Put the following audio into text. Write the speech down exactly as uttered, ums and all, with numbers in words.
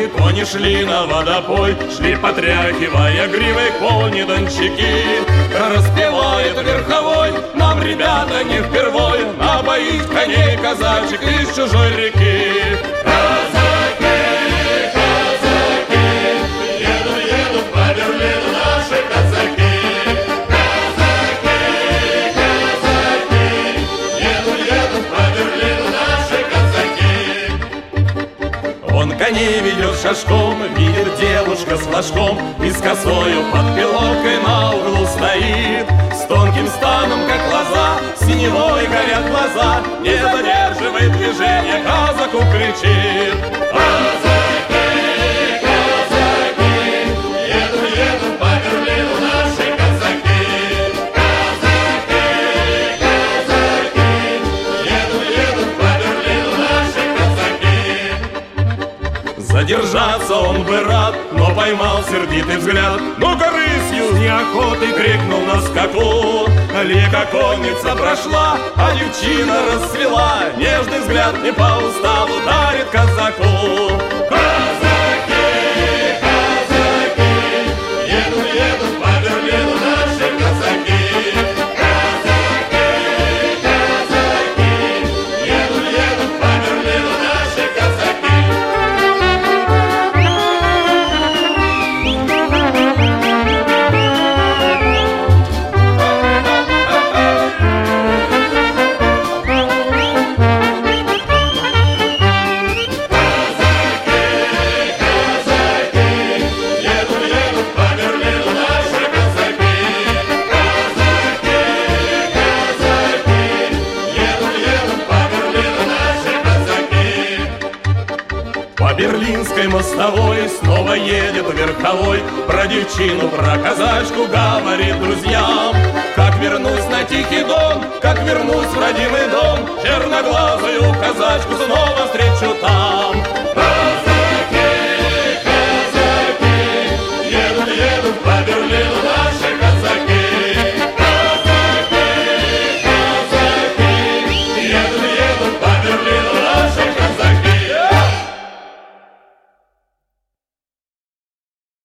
кони шли на водопой, шли, потряхивая гривой кони-дончаки. Распевает верховой, нам, ребята, не впервой напоить коней казачек из чужой реки. Казаки, казаки, едут, едут по Берлину наши казаки. Казаки, казаки, едут, едут по Берлину наши казаки. Он коней ведет шашком, видит девушка с флажком и с косою под пилоткой на углу стоит. С тонким станом, как лоза, синевой горят глаза, не задерживает движение, казаку кричит. Казаки, казаки, едут, едут по Берлину наши казаки. Казаки, казаки, едут, едут по Берлину наши казаки. Задержаться он бы рад, но поймал сердитый взгляд. Ну-ка рысью с неохотой крикнул на скаку. Лика конница прошла, а девчина расцвела. Нежный взгляд не по уставу дарит казаку. Казаки, казаки, едут, едут по Берлину наши казаки. Казаки, казаки, едут, едут по Берлину наши казаки. По берлинской мостовой снова едет верховой. Про девчину, про казачку говорит друзьям. Как вернусь на Тихий Дон, как вернусь в родимый дом, черноглазую казачку снова встречу там.